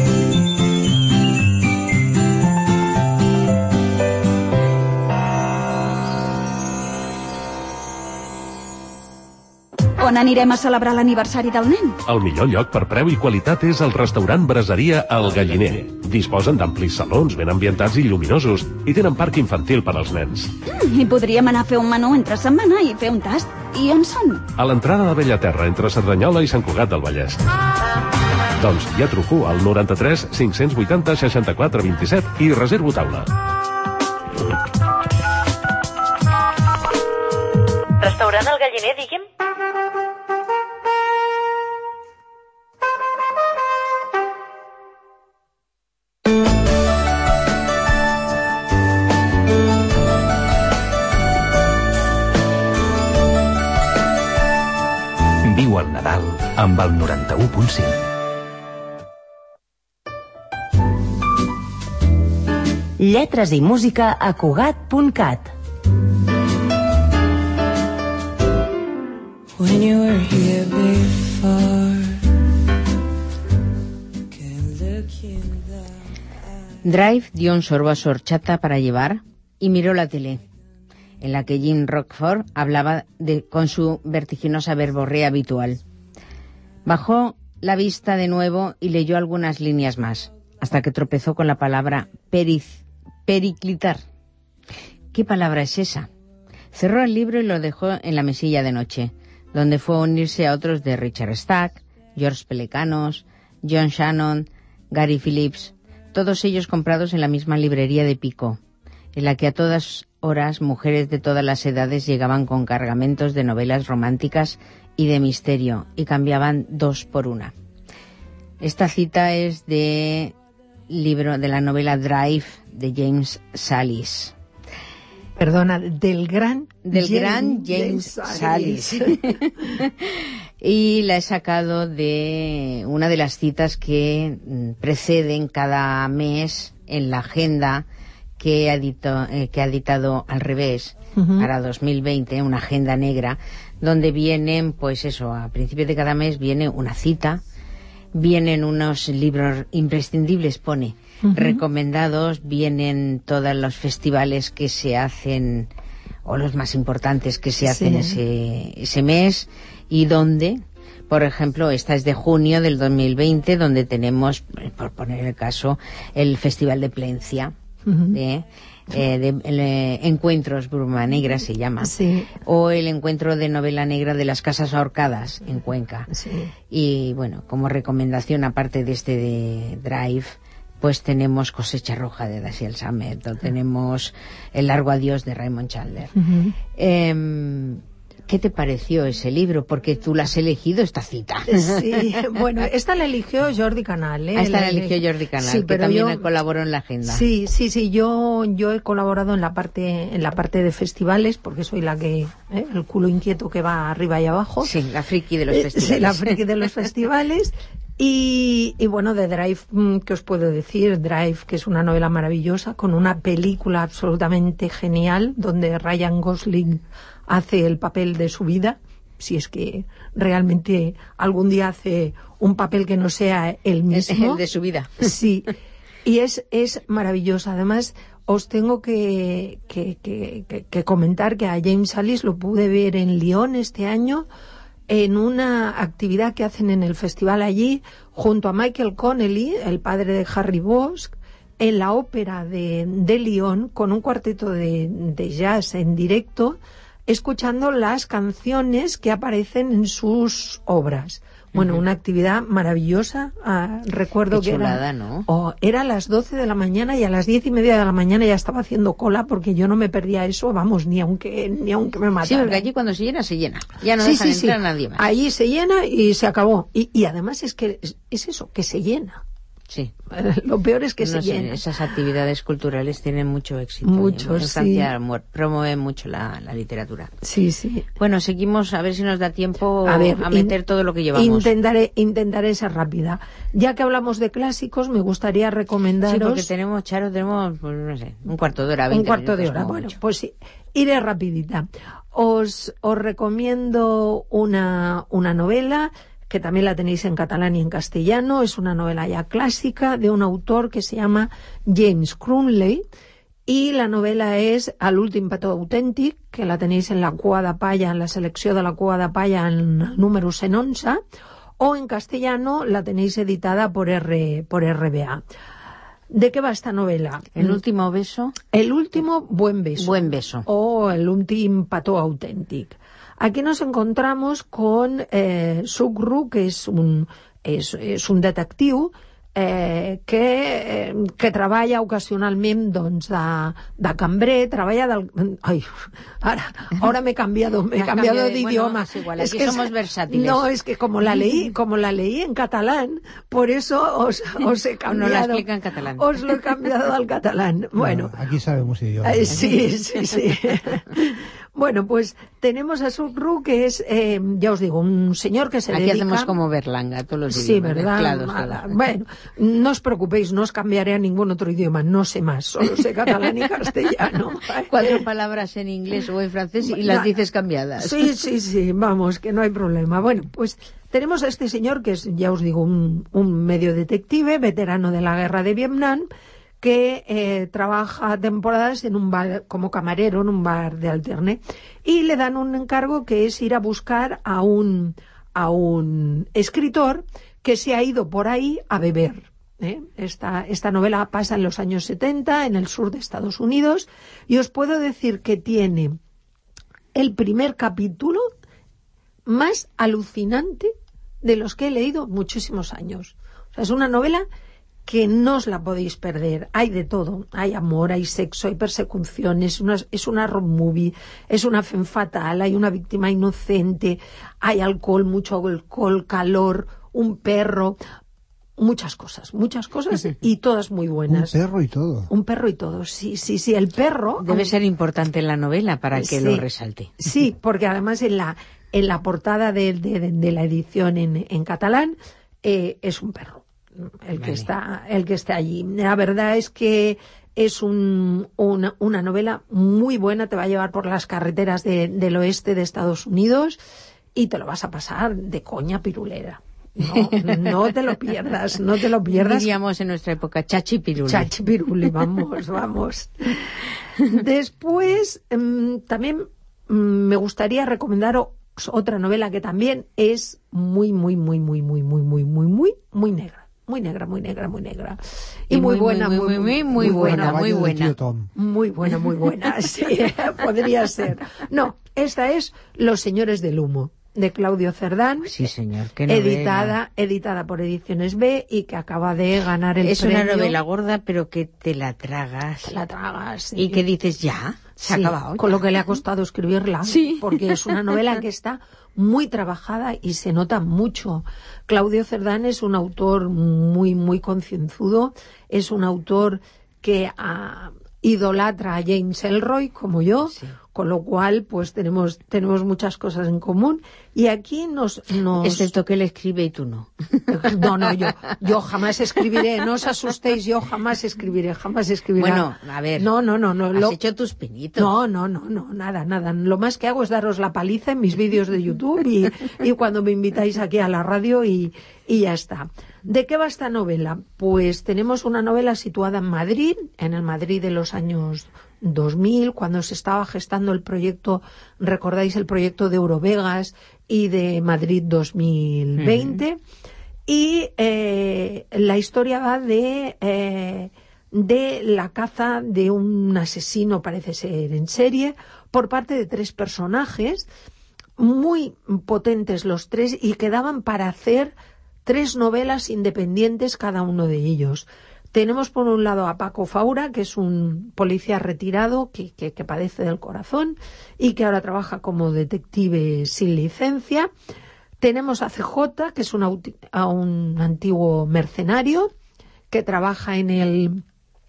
On anirem a celebrar l'aniversari del nen? El millor lloc per preu i qualitat és el restaurant Braseria El Galliner. Disposen d'amplis salons ben ambientats i lluminosos i tenen parc infantil per als nens. Mm, I podríem anar a fer un menú entre setmana i fer un tast. I on són? A l'entrada de Bellaterra, entre Cerdanyola i Sant Cugat del Vallès. Doncs ja truco al noranta-tres cinc-cents vuitanta seixanta-quatre vint-i-set i reservo taula. Restaurant El Galliner, digui'm? Viu el Nadal amb el noranta-u punt cinc. Lletres i música a Cugat punt cat. When you were here before, Drive dio un sorbo a su horchata para llevar y miró la tele, en la que Jim Rockford hablaba de, con su vertiginosa verborrea habitual. Bajó la vista de nuevo y leyó algunas líneas más, hasta que tropezó con la palabra periz, periclitar. ¿Qué palabra es esa? Cerró el libro y lo dejó en la mesilla de noche, donde fue a unirse a otros de Richard Stack, George Pelecanos, John Shannon, Gary Phillips, todos ellos comprados en la misma librería de Pico, en la que a todas horas mujeres de todas las edades llegaban con cargamentos de novelas románticas y de misterio y cambiaban dos por una. Esta cita es de libro de la novela Drive de James Sallis. Perdona, del gran del James, gran James, James Sallis. Y la he sacado de una de las citas que preceden cada mes en la agenda que ha, edito, eh, que ha editado Al Revés, uh-huh, para dos mil veinte, una agenda negra, donde vienen, pues eso, a principios de cada mes viene una cita, vienen unos libros imprescindibles, pone, uh-huh, recomendados, vienen todos los festivales que se hacen, o los más importantes que se hacen, sí, ese, ese mes, y donde, por ejemplo, esta es de junio del dos mil veinte, donde tenemos, por poner el caso, el Festival de Plencia, uh-huh, de, eh, de eh, Encuentros Bruma Negra se llama, sí, o el encuentro de novela negra de las Casas Ahorcadas en Cuenca, sí. Y bueno, como recomendación, aparte de este de Drive, pues tenemos Cosecha Roja de Dashiell Hammett, o tenemos El Largo Adiós de Raymond Chandler. Uh-huh. eh, ¿Qué te pareció ese libro? Porque tú la has elegido, esta cita. Sí, bueno, esta la eligió Jordi Canal, ¿eh? Ah, esta la, la eligió Jordi Canal, sí, que pero también yo, colaboró en la agenda. Sí, sí, sí, yo yo he colaborado en la parte en la parte de festivales, porque soy la que, ¿eh? el culo inquieto que va arriba y abajo. Sí, la friki de los eh, festivales. Sí, la friki de los festivales. Y, y bueno, de Drive, ¿qué os puedo decir? Drive, que es una novela maravillosa, con una película absolutamente genial, donde Ryan Gosling hace el papel de su vida, si es que realmente algún día hace un papel que no sea el mismo. El de su vida. Sí, y es, es maravillosa. Además, os tengo que, que, que, que, que comentar que a James Sallis lo pude ver en Lyon este año, en una actividad que hacen en el festival allí, junto a Michael Connelly, el padre de Harry Bosch, en la ópera de, de Lyon, con un cuarteto de, de jazz en directo, escuchando las canciones que aparecen en sus obras. Bueno, uh-huh. Una actividad maravillosa. Ah, recuerdo Qué que chulada, era, ¿no? Oh, era a las doce de la mañana y a las diez y media de la mañana ya estaba haciendo cola, porque yo no me perdía eso, vamos, ni aunque ni aunque me matara. Sí, porque allí cuando se llena, se llena. Ya no sí, dejan sí, entrar sí. a nadie más. Allí se llena y se acabó. Y, y además es que es, es eso, que se llena. Sí. Lo peor es que no se sé, llena. Esas actividades culturales tienen mucho éxito. Mucho, en Francia sí. promueven mucho la, la literatura. Sí, sí. Bueno, seguimos a ver si nos da tiempo a, ver, a meter in, todo lo que llevamos. Intentaré, intentaré ser rápida. Ya que hablamos de clásicos, me gustaría recomendaros... Sí, porque tenemos, Charo, tenemos, pues, no sé, un cuarto de hora, veinte Un cuarto minutos, de hora, bueno, mucho. pues sí. Iré rapidita. Os, os recomiendo una, una novela que también la tenéis en catalán y en castellano. Es una novela ya clásica de un autor que se llama James Crumley, y la novela és A l'últim petó autèntic, que la tenéis en la Cua de Palla, en la selecció de la Cua de Palla, en el número cent once, o en castellano la tenéis editada por, R, por R B A. ¿De qué va esta novela? ¿El último beso? El último buen beso. Buen beso. O el últim petó autèntic. Aquí nos encontramos con eh, Sucru, que és un, és, és un detectiu eh, que, eh, que treballa ocasionalment doncs, de, de cambrer, treballa del... Ai, ara, ahora me he cambiado, me he cambiado de idioma. Bueno, es igual, aquí es que somos es, versátiles. No, es que como la leí, como la leí en catalán, por eso os, os he cambiado. No la explica en catalán. Os lo he cambiado al catalán. Bueno, no, aquí sabemos idiomas. Eh, sí, sí, sí. Bueno, pues tenemos a Sucru, que es, eh, ya os digo, un señor que se Aquí dedica... hacemos como Berlanga, todos los Sí, idiomas ¿verdad? mezclados. Mala. Bueno, no os preocupéis, no os cambiaré a ningún otro idioma, no sé más, solo sé catalán y castellano. Cuatro palabras en inglés o en francés y las dices cambiadas. Sí, sí, sí, vamos, que no hay problema. Bueno, pues tenemos a este señor que es, ya os digo, un, un medio detective, veterano de la guerra de Vietnam, que eh, trabaja temporadas en un bar, como camarero en un bar de alterne, y le dan un encargo que es ir a buscar a un, a un escritor que se ha ido por ahí a beber. ¿eh? Esta, esta novela pasa en los años setenta, en el sur de Estados Unidos, y os puedo decir que tiene el primer capítulo más alucinante de los que he leído muchísimos años. O sea, es una novela que no os la podéis perder. Hay de todo. Hay amor, hay sexo, hay persecución, es una, es una road movie, es una femme fatal, hay una víctima inocente, hay alcohol, mucho alcohol, calor, un perro, muchas cosas, muchas cosas y todas muy buenas. Un perro y todo. Un perro y todo, sí, sí, sí. El perro... Debe aunque... ser importante en la novela para que sí, lo resalte. Sí, porque además en la, en la portada de, de, de la edición en, en catalán eh, es un perro. El que, vale. está, el que está allí. La verdad es que es un, una, una novela muy buena, te va a llevar por las carreteras de, del oeste de Estados Unidos y te lo vas a pasar de coña pirulera. No, no te lo pierdas, no te lo pierdas. Diríamos en nuestra época chachi piruli. Chachi piruli, vamos, vamos. Después, mmm, también mmm, me gustaría recomendaros otra novela que también es muy, muy, muy, muy, muy, muy, muy, muy, muy, muy negra. Muy negra, muy negra, muy negra. Y, y muy, muy buena, muy, muy, muy, muy buena, muy buena. Muy buena, muy buena, sí, podría ser. No, esta es Los señores del humo, de Claudio Cerdán. Sí, señor, qué novela. Editada, editada por Ediciones B y que acaba de ganar el es premio. Es una novela gorda, pero que te la tragas. Te la tragas, sí. Y que dices, ya, se sí, ha acabado. Con ya. lo que le ha costado escribirla. Sí. Porque es una novela que está muy trabajada y se nota mucho. Claudio Cerdán es un autor muy, muy concienzudo, es un autor que uh, idolatra a James Ellroy, como yo, sí. con lo cual pues tenemos tenemos muchas cosas en común y aquí nos, nos... excepto que él escribe y tú no. No, no, yo, yo jamás escribiré, no os asustéis, yo jamás escribiré, jamás escribiré. Bueno, a ver, no, no, no, no, has lo... hecho tus pinitos. No, no, no, no, nada, nada. Lo más que hago es daros la paliza en mis vídeos de YouTube y, y cuando me invitáis aquí a la radio y, y ya está. ¿De qué va esta novela? Pues tenemos una novela situada en Madrid, en el Madrid de los años dos mil, cuando se estaba gestando el proyecto, recordáis el proyecto de Eurovegas y de Madrid dos mil veinte, uh-huh. y eh, la historia va de, eh, de la caza de un asesino, parece ser en serie, por parte de tres personajes, muy potentes los tres, y que daban para hacer tres novelas independientes cada uno de ellos. Tenemos por un lado a Paco Faura, que es un policía retirado que, que, que padece del corazón y que ahora trabaja como detective sin licencia. Tenemos a C J, que es un, a un antiguo mercenario que trabaja en el,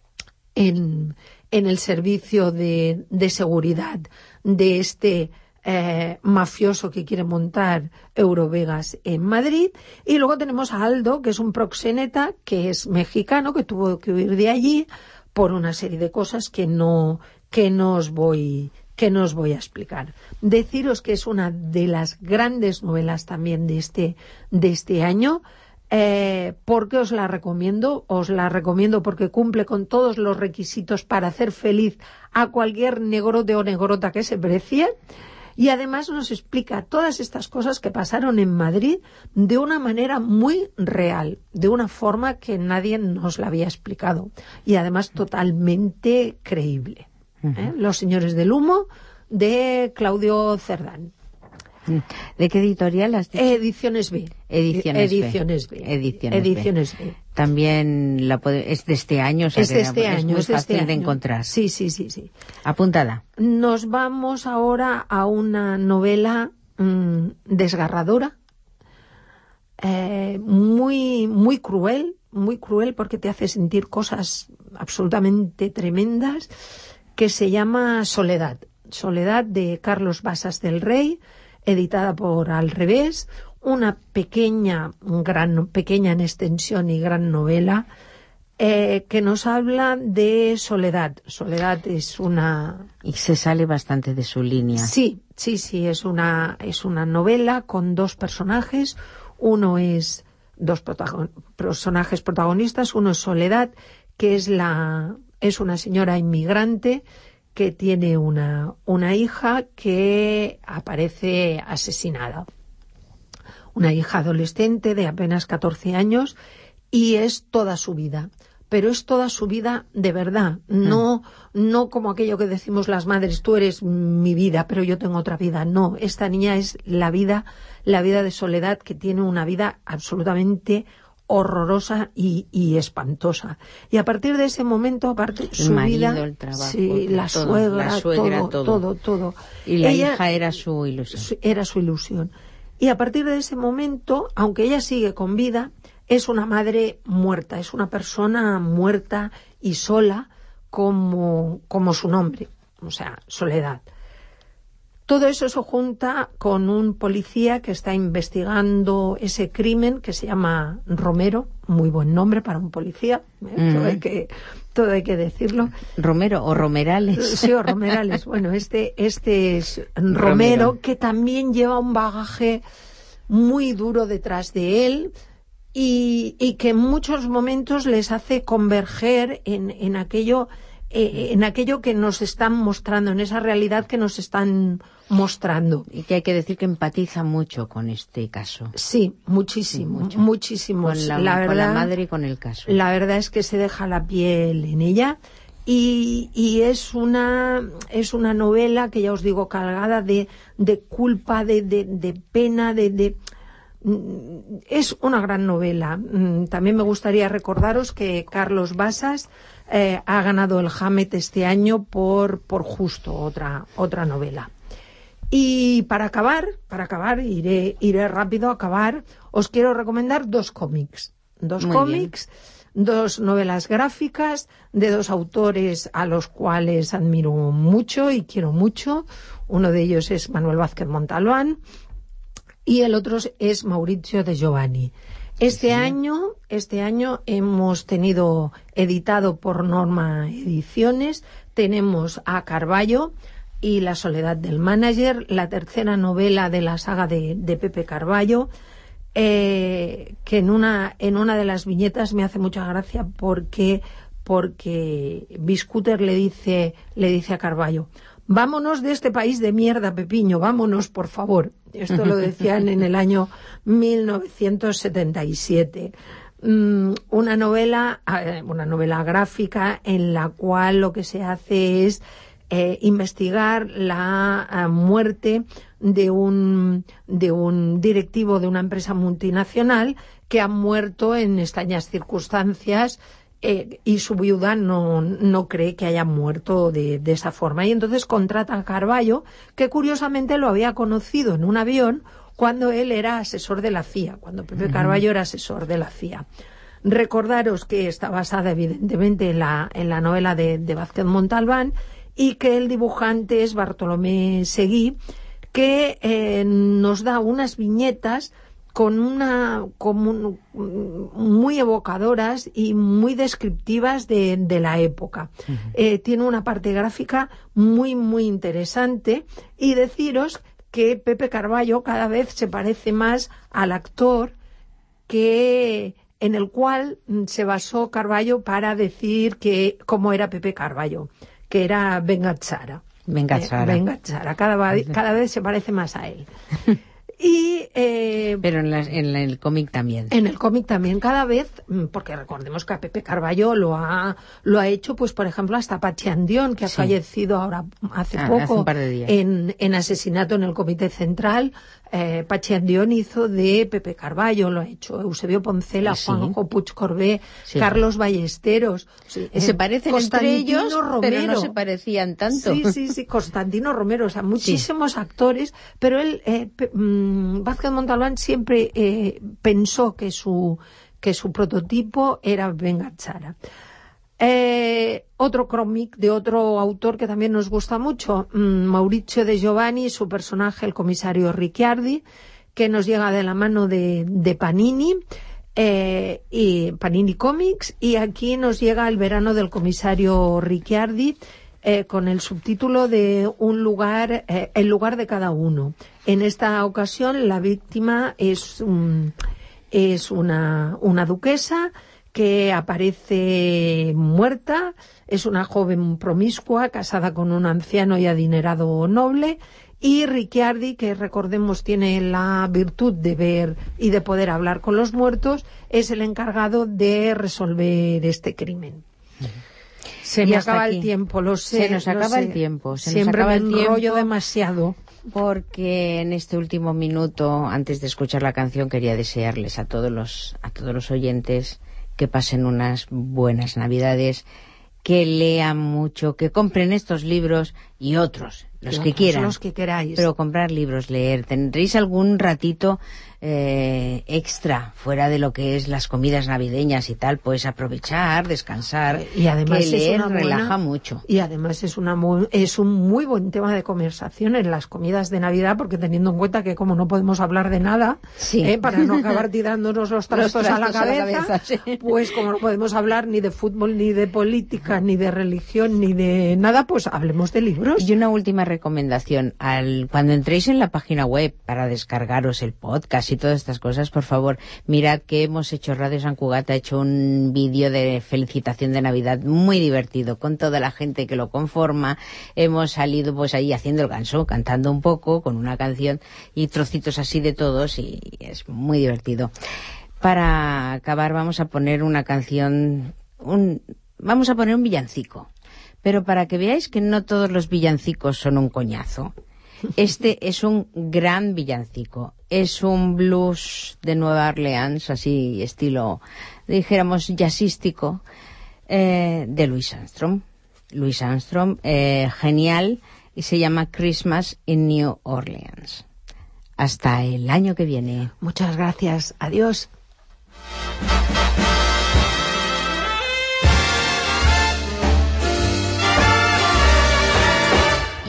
en, en el servicio de, de seguridad de este Eh, mafioso que quiere montar Eurovegas en Madrid, y luego tenemos a Aldo, que es un proxeneta que es mexicano, que tuvo que huir de allí por una serie de cosas que no que no os voy que no os voy a explicar. Deciros que es una de las grandes novelas también de este de este año. Eh, ¿Por qué os la recomiendo? Os la recomiendo porque cumple con todos los requisitos para hacer feliz a cualquier negrote o negrota que se precie. Y además nos explica todas estas cosas que pasaron en Madrid de una manera muy real, de una forma que nadie nos la había explicado. Y además totalmente creíble. ¿Eh? Los señores del humo, de Claudio Cerdán. ¿De qué editorial has dicho? Ediciones B. Ediciones, Ediciones B. B. Ediciones, Ediciones B. B. También la puede, es de este año, o sea, es de este año, es muy es de fácil este de año. encontrar. Sí, sí, sí, sí. Apuntada. Nos vamos ahora a una novela mmm, desgarradora, eh, muy, muy cruel, muy cruel porque te hace sentir cosas absolutamente tremendas, que se llama Soledad. Soledad, de Carlos Basas del Rey, editada por Al Revés, una pequeña, gran, pequeña en extensión y gran novela eh, que nos habla de Soledad. Soledad es una... Y se sale bastante de su línea. Sí, sí, sí, es una, es una novela con dos personajes. Uno es, dos protagon, personajes protagonistas, uno es Soledad, que es la, es una señora inmigrante que tiene una, una hija que aparece asesinada. Una hija adolescente de apenas catorce años, y es toda su vida. Pero es toda su vida de verdad, no, no como aquello que decimos las madres, tú eres mi vida, pero yo tengo otra vida. No, esta niña es la vida, la vida de Soledad, que tiene una vida absolutamente horrorosa y, y espantosa. Y a partir de ese momento, aparte, el su marido, vida, el trabajo, sí, la, todo, suegra, la suegra, todo, todo, todo, todo. Y la ella, hija era su ilusión. Era su ilusión. Y a partir de ese momento, aunque ella sigue con vida, es una madre muerta, es una persona muerta y sola, como, como su nombre, o sea, Soledad. Todo eso se junta con un policía que está investigando ese crimen, que se llama Romero, muy buen nombre para un policía, ¿eh? Mm. todo, hay que, todo hay que decirlo. ¿Romero o Romerales? Sí, o Romerales. Bueno, este, este es Romero, Romero, que también lleva un bagaje muy duro detrás de él, y, y que en muchos momentos les hace converger en, en aquello eh, en aquello que nos están mostrando, en esa realidad que nos están mostrando. Y que hay que decir que empatiza mucho con este caso. Sí, muchísimo, sí, mucho. muchísimo. Con la, la verdad, con la madre y con el caso. La verdad es que se deja la piel en ella, y, y es una es una novela que, ya os digo, cargada de, de culpa, de, de, de pena, de... de es una gran novela. También me gustaría recordaros que Carlos Basas eh, ha ganado el Hamet este año por, por Justo, otra, otra novela. Y para acabar, para acabar, iré, iré rápido a acabar, os quiero recomendar dos cómics. Dos Muy cómics dos novelas gráficas de dos autores a los cuales admiro mucho y quiero mucho. Uno de ellos es Manuel Vázquez Montalbán y el otro es Maurizio de Giovanni. Este sí. año, este año hemos tenido editado por Norma Ediciones, tenemos a Carballo y La soledad del manager, la tercera novela de la saga de, de Pepe Carballo, eh, que en una en una de las viñetas me hace mucha gracia porque porque Biscuter le dice le dice a Carballo: vámonos de este país de mierda, Pepiño, vámonos, por favor. Esto lo decían en el año mil novecientos setenta y siete. Mm, una novela, una novela gráfica en la cual lo que se hace es eh, investigar la uh, muerte de un, de un directivo de una empresa multinacional que ha muerto en extrañas circunstancias. Eh, y su viuda no, no cree que haya muerto de, de esa forma. Y entonces contrata a Carballo, que curiosamente lo había conocido en un avión cuando él era asesor de la C I A, cuando Pepe uh-huh. Carballo era asesor de la C I A. Recordaros que está basada evidentemente en la, en la novela de, de Vázquez Montalbán y que el dibujante es Bartolomé Seguí, que eh, nos da unas viñetas con una como muy evocadoras y muy descriptivas de, de la época. Uh-huh. Eh, tiene una parte gráfica muy, muy interesante y deciros que Pepe Carballo cada vez se parece más al actor que en el cual se basó Carballo para decir que cómo era Pepe Carballo, que era Ben Gazzara. Ben Gazzara. Eh, Ben Gazzara. Cada, cada vez se parece más a él. Y, eh, Pero en, la, en la, el cómic también. En el cómic también cada vez, porque recordemos que a Pepe Carballo lo ha lo ha hecho, pues por ejemplo, hasta Pachi Andión, que ha sí. fallecido ahora hace ah, poco hace un par de días. En, en asesinato en el Comité Central. Eh, Pachi Andión hizo de Pepe Carballo, lo ha hecho Eusebio Poncela, sí. Juanjo Puig Corbé, sí. Carlos Ballesteros. Sí. Se eh, parecen entre ellos, Romero. Pero no se parecían tanto. Sí, sí, sí, Constantino Romero, o sea, muchísimos sí. actores, pero él, eh, pe, mmm, Vázquez Montalbán siempre eh, pensó que su, que su prototipo era Ben Gazzara. Eh, otro cómic de otro autor que también nos gusta mucho, mmm, Maurizio de Giovanni, su personaje, el comisario Ricciardi, que nos llega de la mano de, de Panini, eh, y Panini Comics, y aquí nos llega El verano del comisario Ricciardi, eh, con el subtítulo de un lugar, eh, el lugar de cada uno. En esta ocasión la víctima es, un, es una, una duquesa que aparece muerta, es una joven promiscua, casada con un anciano y adinerado noble, y Ricciardi, que recordemos tiene la virtud de ver y de poder hablar con los muertos, es el encargado de resolver este crimen. Se me acaba el tiempo, lo sé. Se nos acaba sé. el tiempo. Se Siempre nos acaba me el tiempo enrollo demasiado. Porque en este último minuto, antes de escuchar la canción, quería desearles a todos los, a todos los oyentes que pasen unas buenas Navidades, que lean mucho, que compren estos libros y otros, los que quieran. Los que queráis. Pero comprar libros, leer. ¿Tendréis algún ratito eh, extra fuera de lo que es las comidas navideñas y tal? Pues aprovechar, descansar. Y además que leer es una buena, relaja mucho. Y además es una muy, es un muy buen tema de conversación en las comidas de Navidad, porque teniendo en cuenta que como no podemos hablar de nada, sí. eh, para no acabar tirándonos los trastos, los trastos a la cabeza, a la cabeza sí. pues como no podemos hablar ni de fútbol, ni de política, ni de religión, ni de nada, pues hablemos de libros. Y una última recomendación, al cuando entréis en la página web para descargaros el podcast y todas estas cosas, por favor, mirad que hemos hecho, Radio San Cugat ha hecho un vídeo de felicitación de Navidad muy divertido con toda la gente que lo conforma. Hemos salido pues ahí haciendo el ganso, cantando un poco con una canción y trocitos así de todos, y es muy divertido. Para acabar vamos a poner una canción, un, vamos a poner un villancico. Pero para que veáis que no todos los villancicos son un coñazo. Este es un gran villancico. Es un blues de Nueva Orleans, así estilo, dijéramos, jazzístico, eh, de Louis Armstrong. Louis Armstrong, eh, genial, y se llama Christmas in New Orleans. Hasta el año que viene. Muchas gracias. Adiós.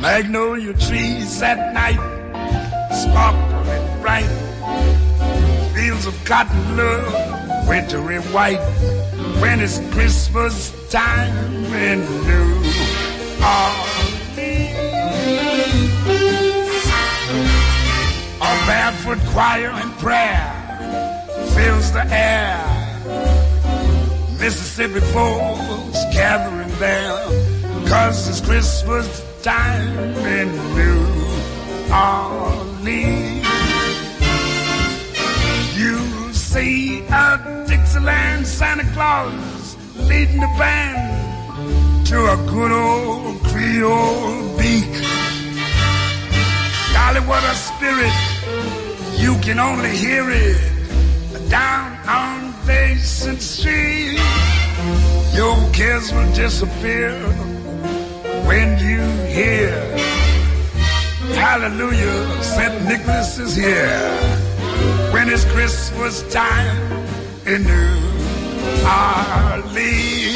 Magnolia trees at night sparkle and bright. Fields of cotton love, wintry white. When it's Christmas time in New Orleans, a barefoot choir and prayer fills the air. Mississippi folks gathering there, 'cause it's Christmas time in New Orleans. You see a Dixieland Santa Claus leading the band to a good old Creole beat. Golly, what a spirit, you can only hear it down on Basin Street. Your cares will disappear when you hear hallelujah, Saint Nicholas is here. When it's Christmas time in New Orleans.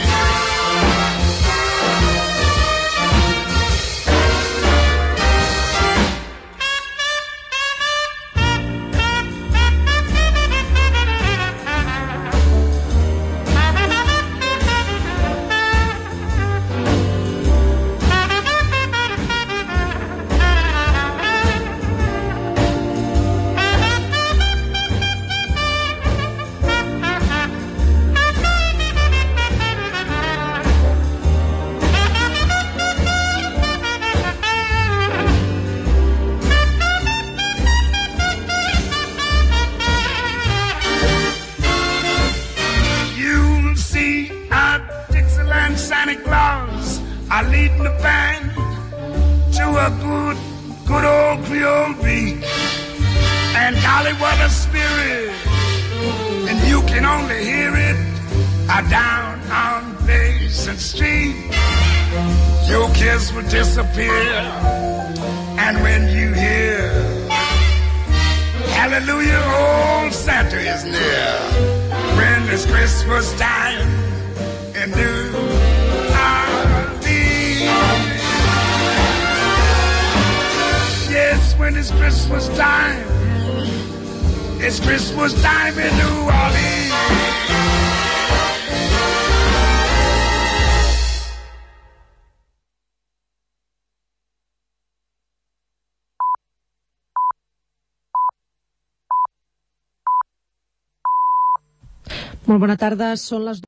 Disappear, and when you hear hallelujah, old Santa is near. When it's Christmas time in New Orleans. Yes, when it's Christmas time, it's Christmas time in New Orleans. Molt bona tarda, són les